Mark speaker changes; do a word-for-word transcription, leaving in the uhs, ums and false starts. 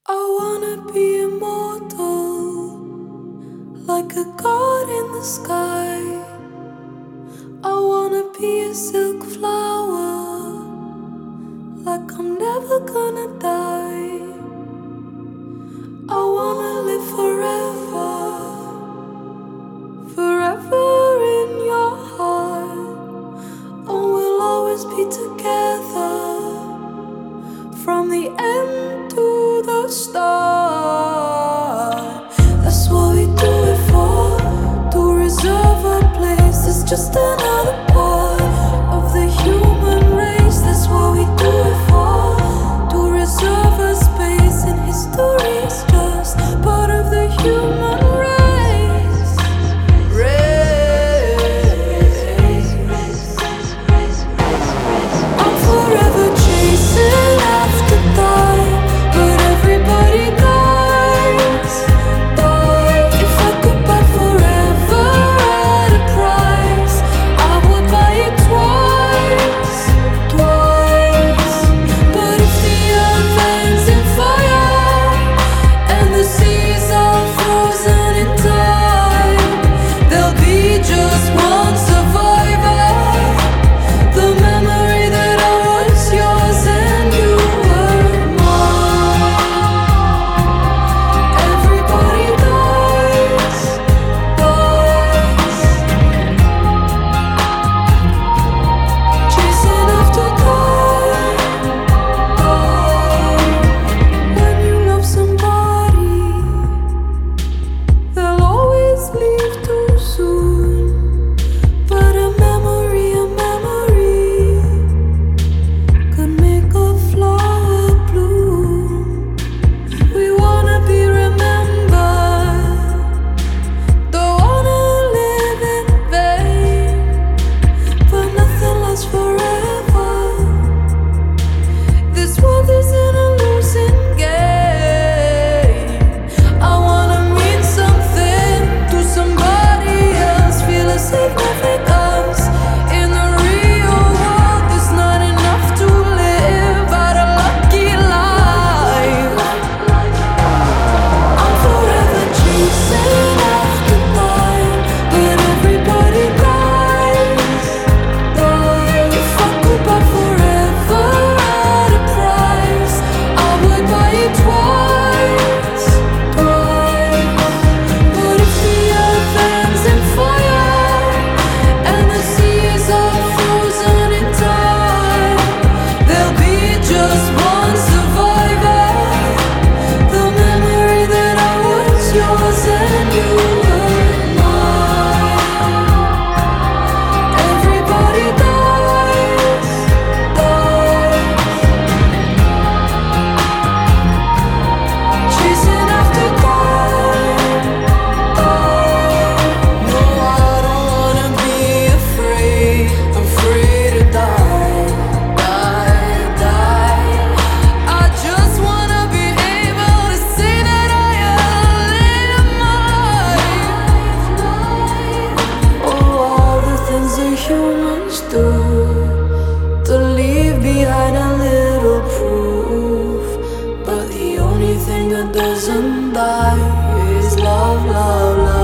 Speaker 1: I wanna be immortal, like a god in the sky. I wanna be a silk flower, like I'm never gonna die. I wanna live forever, forever in your heart. And we'll always be together, from the end to the start. That's what we do it for, to reserve a place. It's just another part of the human race. That's what we do it for, to reserve a space in history. It's just part of the human race. Race. I'm forever chasing after time, but everybody dies, dies. If I could buy forever at a price, I would buy it twice, twice. But if the earth ends in fire and the seas are frozen in time, there'll be just one survivor, the memory that I was yours and you were mine. Everybody dies, dies, chasing after time, time. When you love somebody, they'll always leave too soon. But a memory, a memory could make a flower bloom. We wanna be remembered, don't wanna live in vain. But nothing lasts forever. This world isn't a losing game. I wanna mean something to somebody else, feel a significance in the real world. There's not enough to live out a lucky life. I'm forever chasing after time, but everybody dies, dies. If I could buy forever at a price, I would buy it twice, twice. But if the earth ends in fire and the seas are frozen in time, there'll be just one survivor, the memory that I was yours and you were mine. Everybody dies, dies, chasing after time, time. No, I don't wanna be afraid. I'm free to die, die, die. I just wanna be able to say that I live my life. Oh, all the things that humans do to leave behind a little proof. But the only thing that doesn't die is love, love, love.